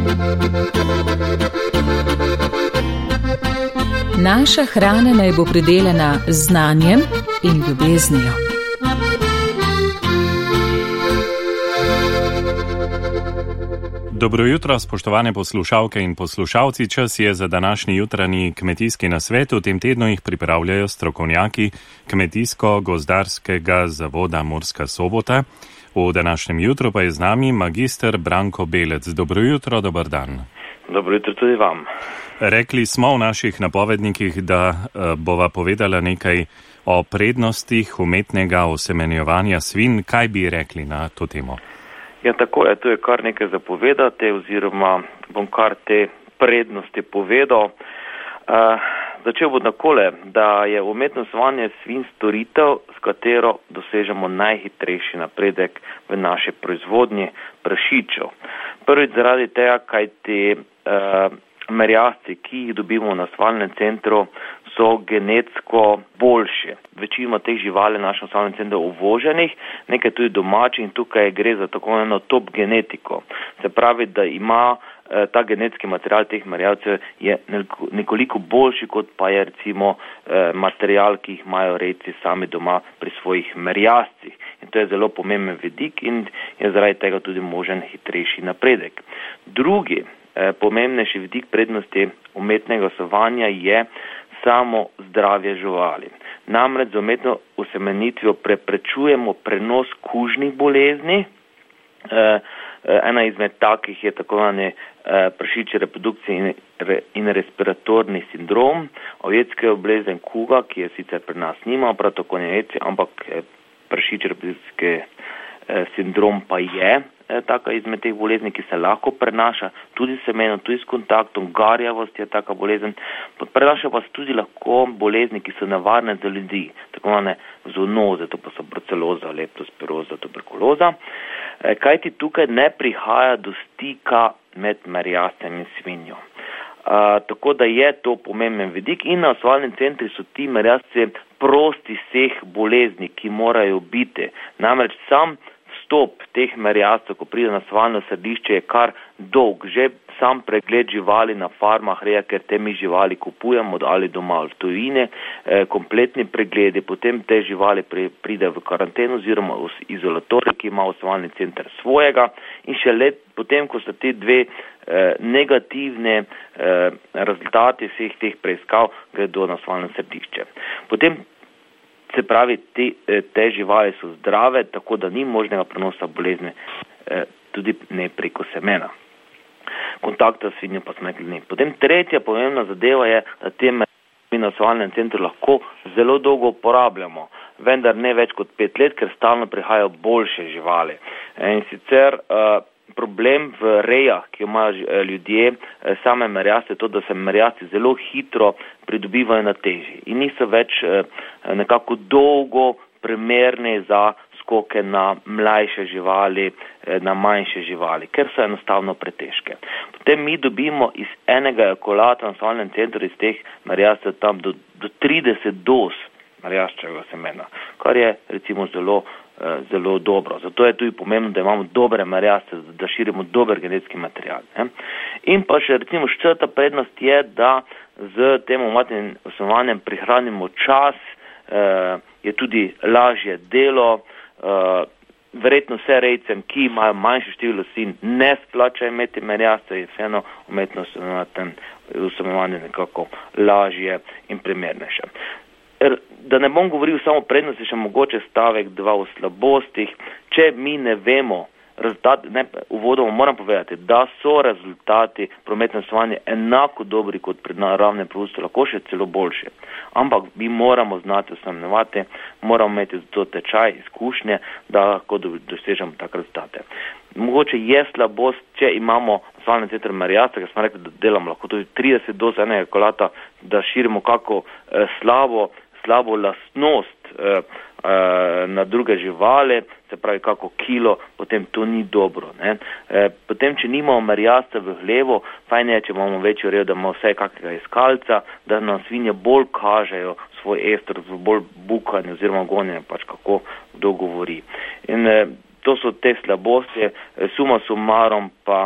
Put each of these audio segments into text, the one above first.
Naša hrana naj bo pridelana z znanjem in ljubeznijo. Dobro jutro, spoštovane poslušalke in poslušalci. Čas je za današnji jutranji kmetijski nasvet. V tem tednu jih pripravljajo strokovnjaki Kmetijsko-gozdarskega zavoda Murska Sobota. V današnjem jutru pa je z nami magister Branko Belec. Dobro jutro, dober dan. Dobro jutro tudi vam. Rekli smo v naših napovednikih, da bova povedala nekaj o prednostih umetnega osemenjevanja svin. Kaj bi rekli na to temo? Ja, tako je, tu je kar nekaj zapovedati, oziroma bom kar te prednosti povedal. Začel bom takole, da je umetno osejevanje svin storitev, s katero dosežemo najhitrejši napredek v naši proizvodnji prašičev. Prvič zaradi tega, kaj ti merjasci, ki jih dobimo na osvajalnem centru, so genetsko boljše. Večina teh živali na našem osvajalnem centru uvoženih, nekaj tudi domačih, in tukaj gre za tako eno top genetiko. Se pravi, da ima ta genetski material teh merjavcev je nekoliko boljši, kot pa je recimo material, ki jih imajo rejci sami doma pri svojih merjascih. In to je zelo pomemben vidik in je zaradi tega tudi možen hitrejši napredek. Drugi pomembnejši vidik prednosti umetnega osejevanja je samo zdravje živali. Namreč z umetno osemenitvijo preprečujemo prenos kužnih bolezni. Ena izmed takih je tako imenovani prašičji reprodukcijski in respiratorni sindrom, ovečka bolezen kuga, ki je sicer pri nas nima, prav tako ne ovečji, ampak prašičji reprodukcijski sindrom pa je taka izmed teh bolezni, ki se lahko prenaša tudi s semenom, tudi s kontaktom. Garjavost je taka bolezen. Prenaša pa se tudi lahko bolezni, ki so nevarne za ljudi, tako imenovane zoonoze, to pa so bruceloza, leptospiroza, tuberkuloza. Kajti tukaj ne prihaja do stika med merjascem in svinjo. Tako da je to pomemben vidik in na osvajalnem centru so ti merjasci prosti vseh bolezni, ki morajo biti. Namreč sam vstop teh merjascev, ko pride na osvajalno središče, je kar dolg. Že sam pregled živali na farmah, ker te mi živali kupujemo ali doma v tujini, kompletni pregledi, potem te živali pride v karanteno oziroma v izolatorij, ki ima osvajalni center svojega, in šele potem, ko so ti dve negativne rezultati vseh teh preiskav, gredo na osvajalno središče. Potem se pravi, te živali so zdrave, tako da ni možnega prenosa bolezni, tudi ne preko semena. Kontakta s svinjo pa smekli ni. Potem tretja pomembna zadeva je, da te mi na osvajalnem centru lahko zelo dolgo uporabljamo, vendar ne več kot 5 let, ker stalno prihajajo boljše živali. In sicer problem v rejah, ki imajo ljudje, same merjasce, to, da se merjasci zelo hitro pridobivajo na teži in niso več nekako dolgo primerni za skoke na mlajše živali, na manjše živali, ker so enostavno pretežke. Potem mi dobimo iz enega ejakulata na osvajalnem centru iz teh merjascev tam do 30 doz merjasčevega semena, kar je recimo zelo dobro. Zato je tudi pomembno, da imamo dobre merjasce, da širimo dober genetski material. In pa še recimo četrta prednost je, da z tem umetnim osemenjevanjem prihranimo čas, je tudi lažje delo. Verjetno vse rejcem, ki imajo manjše število svin, ne splača imeti merjasce, je vseeno umetno osemenjevanje nekako lažje in primernejše. Da ne bom govoril samo o prednosti, še mogoče stavek 2 o slabostih. Če mi ne vemo rezultati, uvodoma moram povedati, da so rezultati prometno osejevanja enako dobri kot pri naravnem produktu, lahko še celo boljše. Ampak mi moramo znati osemenjevati, moramo imeti za to tečaj, izkušnje, da lahko dosežemo tak rezultate. Mogoče je slabost, če imamo osvajalni center merjasca, ker smo rekli, da delamo lahko tudi 30 doz enega ejakulata, da širimo kako slabo lastnost na druge živali, se pravi kako kilo, potem to ni dobro. Potem, če nimamo merjasca v hlevu, fajn je, če imamo večjo rejo, da imamo vsaj kakega iskalca, da nam svinje bolj kažejo svoj ester, bolj bukanje oziroma gonjenje, pač kako kdo govori. In to so te slabosti, suma summarum pa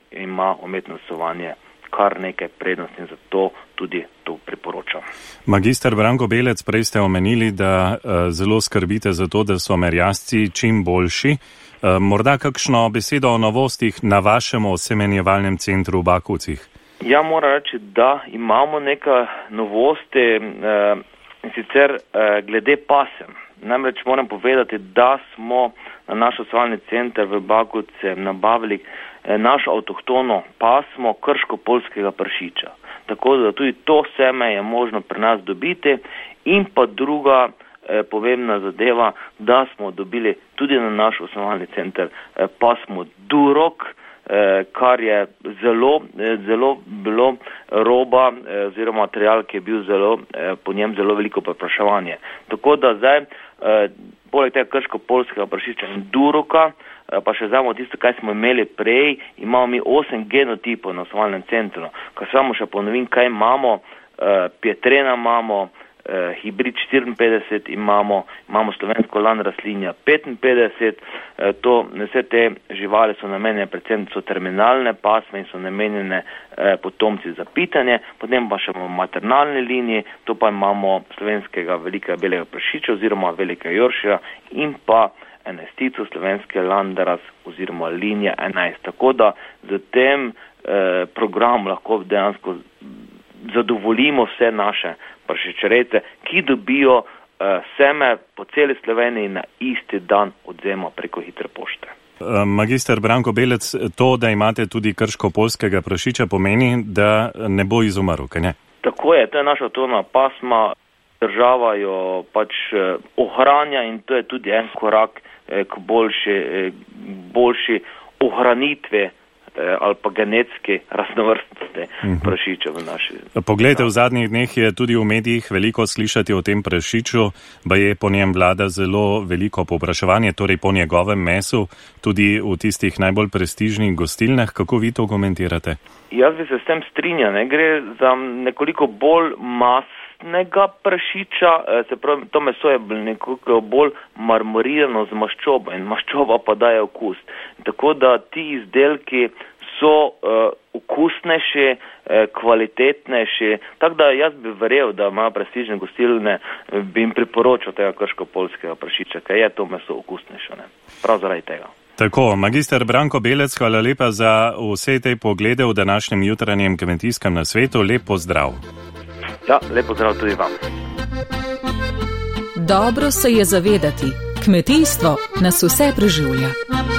ima umetno sovanje kar nekaj prednosti in zato tudi to priporočam. Magister Branko Belec, prej ste omenili, da zelo skrbite za to, da so merjasci čim boljši. Morda kakšno besedo o novostih na vašem osemenjevalnem centru v Bakovcih? Ja, moram reči, da imamo nekaj novosti in sicer glede pasem. Namreč moram povedati, da smo na naš osemenjevalni center v Bakovce nabavili našo avtohtono pasmo krško-poljskega pršiča. Tako da tudi to seme je možno pri nas dobiti in pa druga pomembna zadeva, da smo dobili tudi na naš osemenjevalni center pasmo Durok, kar je zelo bilo roba oziroma material, ki je bil po njem zelo veliko povpraševanje. Tako da zdaj, poleg tega krško-poljskega pršiča in Duroka, pa še znamo tisto, kaj smo imeli prej, imamo mi 8 genotipov na osemenjevalnem centru. Ko samo še ponovim, kaj imamo, Pietrena imamo, hibrid 54 imamo slovensko lan rastlinja 55, vse te živali so namenjene, predvsem so terminalne pasme in so namenjene potomci za pitanje, potem pa še imamo maternalne linije, to pa imamo slovenskega velikega belega pršiča oziroma velikega joršija in pa enajstico slovenske landaras oziroma linija 11. Tako da z tem programom lahko dejansko zadovoljimo vse naše pršičerejce, ki dobijo seme po celi Sloveniji na isti dan odvzema preko hitre pošte. Magister Branko Belec, to, da imate tudi krško-poljskega prašiča, pomeni, da ne bo izumrl, kaj ne? Tako je, to je naša avtohtona pasma, država jo pač ohranja in to je tudi en korak k boljši ohranitvi ali pa genetski raznovrstnosti prašiča v naši. Poglejte, v zadnjih dneh je tudi v medijih veliko slišati o tem prašiču, baje po njem vlada zelo veliko povpraševanje, torej po njegovem mesu, tudi v tistih najbolj prestižnih gostilnah. Kako vi to komentirate? Jaz bi se s tem strinjal, gre za nekoliko bolj masnega prašiča, se pravi, to meso je nekoliko bolj marmorirano z maščobo in maščoba pa daje okus. Tako da ti izdelki so okusnejši, kvalitetnejši, tako da jaz bi verjel, da imajo prestižne gostilne, bi jim priporočal tega krško-poljskega prašiča, ker je to meso okusnejše, prav zaradi tega. Tako, magister Branko Belec, hvala lepa za vse te poglede v današnjem jutranjem kmetijskem nasvetu. Lep pozdrav. Ja, lep pozdrav tudi vam. Dobro se je zavedati, kmetijstvo nas vse preživlja.